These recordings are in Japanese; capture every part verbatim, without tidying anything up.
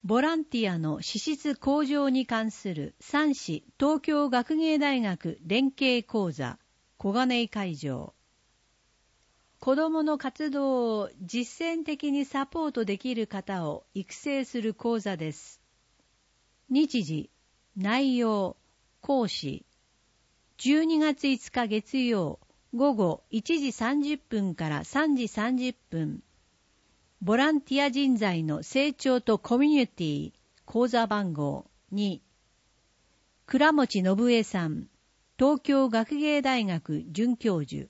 ボランティアの資質向上に関する三市東京学芸大学連携講座小金井会場。子どもの活動を実践的にサポートできる方を育成する講座です。日時、内容、講師。じゅうにがついつか月曜午後いちじさんじゅっぷんからさんじさんじゅっぷん。ボランティア人材の成長とコミュニティ講座番号に。倉持信江さん、東京学芸大学准教授。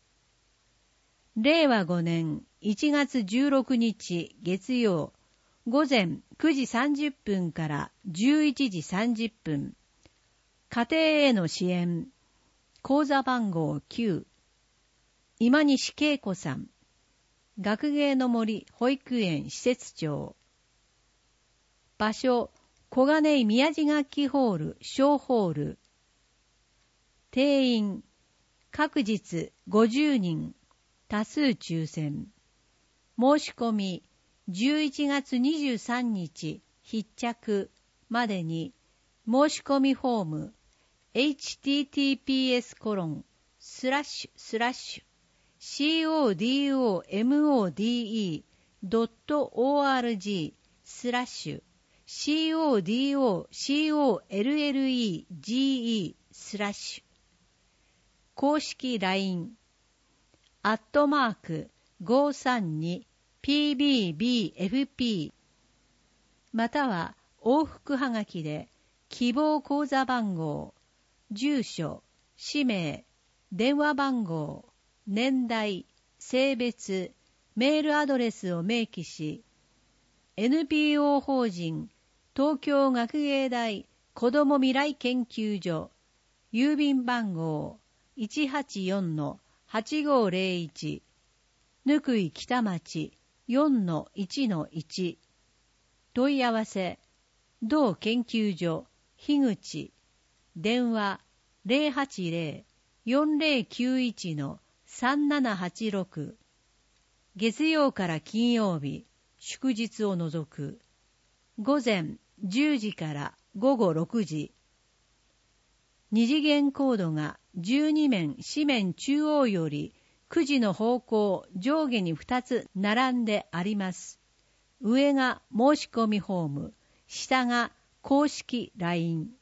れいわごねんいちがつじゅうろくにち月曜午前くじさんじゅっぷんからじゅういちじさんじゅっぷん。家庭への支援講座番号きゅう。今西恵子さん、学芸の森保育園施設長。場所、小金井宮地楽器ホール小ホール。定員、各日ごじゅうにん、多数抽選。申し込み、じゅういちがつにじゅうさんにち必着までに、申し込みフォーム、エイチティーティーピーエスコロンスラッシュスラッシュシーオーディーオーエムオーディーイードットオーアールジースラッシュシーオーディーオーシーオーエルエルイージーイースラッシュ公式 ライン アットマークごさんにピービービーエフピー または往復はがきで希望口座番号、住所、氏名、電話番号、年代、性別、メールアドレスを明記し、エヌピーオー 法人東京学芸大子ども未来研究所郵便番号 いちはちよんのはちごーぜろいち ぬい北町 よんのいちのいち 問い合わせ同研究所樋口電話 ゼロはちゼロ よんゼロきゅういちのさんななはちろく 月曜から金曜日祝日を除く午前じゅうじから午後ろくじ。二次元コードがじゅうにめん紙面中央よりくじの方向上下にふたつ並んであります。上が申し込みフォーム、下が公式 ライン。